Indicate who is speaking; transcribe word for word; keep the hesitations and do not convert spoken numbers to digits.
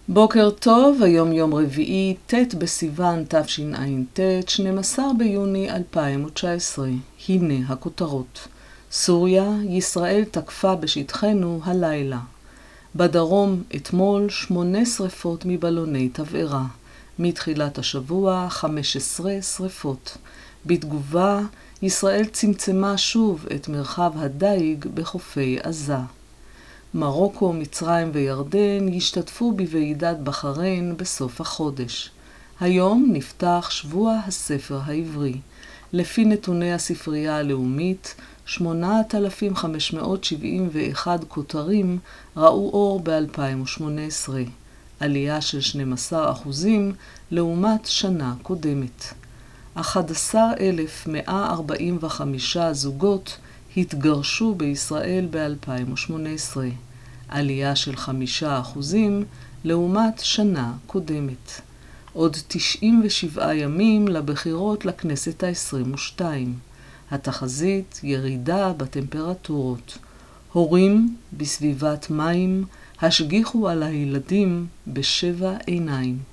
Speaker 1: בוקר טוב, היום יום רביעי, ט' בסיוון תשע"ט, שנים עשר ביוני אלפיים ותשע עשרה. הנה הכותרות. סוריה, ישראל תקפה בשטחנו הלילה. בדרום אתמול שמונה שריפות מבלוני תבערה. מתחילת השבוע חמש עשרה שריפות. בתגובה, ישראל צמצמה שוב את מרחב הדייג בחופי עזה. מרוקו, מצרים וירדן ישתתפו בוועידת בחריין בסוף החודש. היום נפתח שבוע הספר העברי. לפי נתוני הספרייה הלאומית, שמונת אלפים חמש מאות שבעים ואחד כותרים ראו אור ב-אלפיים ושמונה עשרה, עלייה של שנים עשר אחוזים לעומת שנה קודמת. אחד עשר אלף מאה ארבעים וחמישה זוגות התגרשו בישראל ב-אלפיים ושמונה עשרה, עלייה של חמישה אחוזים לעומת שנה קודמת. עוד תשעים ושבעה ימים לבחירות לכנסת ה-עשרים ושתיים. התחזית ירידה בטמפרטורות. הורים בסביבת מים השגיחו על הילדים בשבע עיניים.